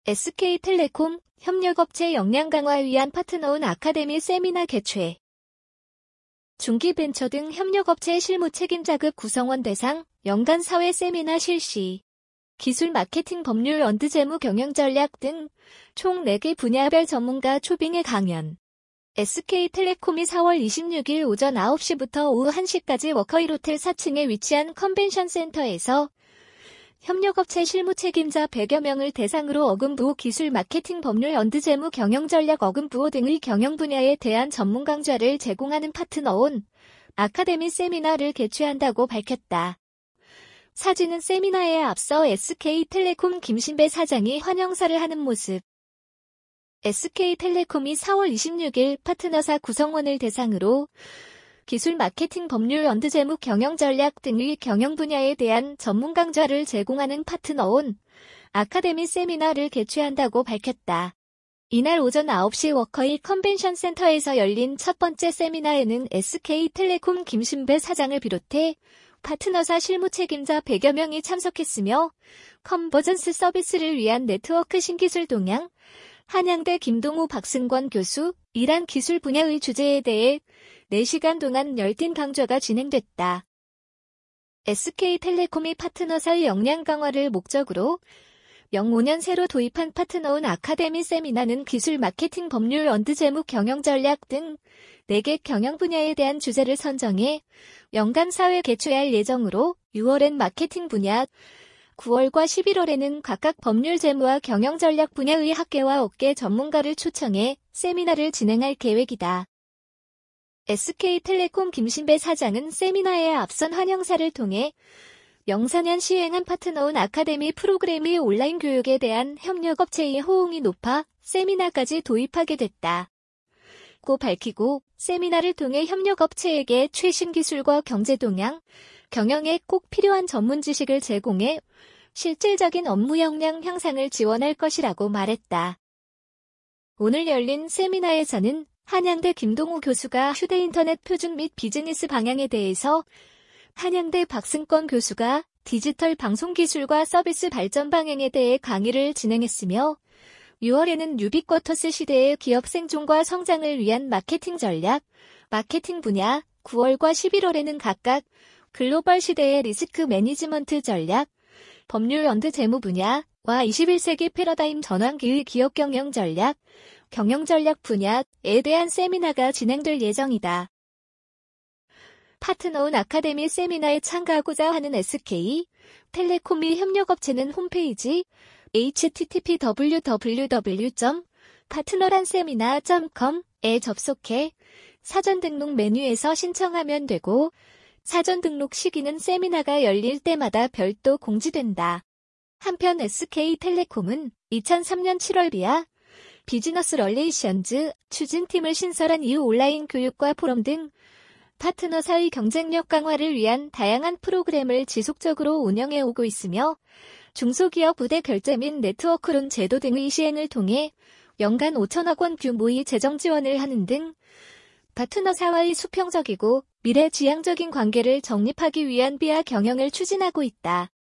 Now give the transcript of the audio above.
SK텔레콤 협력업체 역량 강화 위한 파트너운 아카데미 세미나 개최. 중기벤처 등 협력업체 실무 책임자급 구성원 대상 연간 사회 세미나 실시. 기술 마케팅 법률 재무 경영 전략 등 총 4개 분야별 전문가 초빙의 강연. SK텔레콤이 4월 26일 오전 9시부터 오후 1시까지 워커힐 호텔 4층에 위치한 컨벤션 센터에서 협력업체 실무 책임자 100여 명을 대상으로 어금부호 기술 마케팅 법률 재무 경영 전략 어금부호 등의 경영 분야에 대한 전문 강좌를 제공하는 파트너온 아카데미 세미나를 개최한다고 밝혔다. 사진은 세미나에 앞서 SK텔레콤 김신배 사장이 환영사를 하는 모습. SK텔레콤이 4월 26일 파트너사 구성원을 대상으로 기술 마케팅 법률 재무 경영 전략 등의 경영 분야에 대한 전문 강좌를 제공하는 파트너온 아카데미 세미나를 개최한다고 밝혔다. 이날 오전 9시 워커힐 컨벤션 센터에서 열린 첫 번째 세미나에는 SK텔레콤 김신배 사장을 비롯해 파트너사 실무 책임자 100여 명이 참석했으며 컨버전스 서비스를 위한 네트워크 신기술 동향, 한양대 김동우 박승권 교수, 이란 기술 분야의 주제에 대해 4시간 동안 열띤 강좌가 진행됐다. SK텔레콤이 파트너사의 역량 강화를 목적으로 05년 새로 도입한 파트너온 아카데미 세미나는 기술 마케팅 법률 재무 경영 전략 등 4개 경영 분야에 대한 주제를 선정해 연간 4회 개최할 예정으로 6월엔 마케팅 분야, 9월과 11월에는 각각 법률 재무와 경영 전략 분야의 학계와 업계 전문가를 초청해 세미나를 진행할 계획이다. SK텔레콤 김신배 사장은 세미나에 앞선 환영사를 통해 영상년 시행한 파트너온 아카데미 프로그램의 온라인 교육에 대한 협력업체의 호응이 높아 세미나까지 도입하게 됐다. 고 밝히고 세미나를 통해 협력업체에게 최신 기술과 경제 동향, 경영에 꼭 필요한 전문 지식을 제공해 실질적인 업무 역량 향상을 지원할 것이라고 말했다. 오늘 열린 세미나에서는 한양대 김동우 교수가 휴대인터넷 표준 및 비즈니스 방향에 대해서, 한양대 박승권 교수가 디지털 방송기술과 서비스 발전 방향에 대해 강의를 진행했으며 6월에는 유비쿼터스 시대의 기업 생존과 성장을 위한 마케팅 전략, 마케팅 분야, 9월과 11월에는 각각 글로벌 시대의 리스크 매니지먼트 전략, 법률 재무 분야와 21세기 패러다임 전환기의 기업 경영 전략, 경영 전략 분야에 대한 세미나가 진행될 예정이다. 파트너온 아카데미 세미나에 참가하고자 하는 SK텔레콤 협력업체는 홈페이지 http://www.partneransemina.com에 접속해 사전 등록 메뉴에서 신청하면 되고, 사전 등록 시기는 세미나가 열릴 때마다 별도 공지된다. 한편 SK텔레콤은 2003년 7월 비아 비즈너스 럴레이션즈 추진팀을 신설한 이후 온라인 교육과 포럼 등 파트너사의 경쟁력 강화를 위한 다양한 프로그램을 지속적으로 운영해 오고 있으며 중소기업 우대 결제 및 네트워크론 제도 등의 시행을 통해 연간 5천억 원 규모의 재정 지원을 하는 등 파트너사와의 수평적이고 미래지향적인 관계를 정립하기 위한 비아 경영을 추진하고 있다.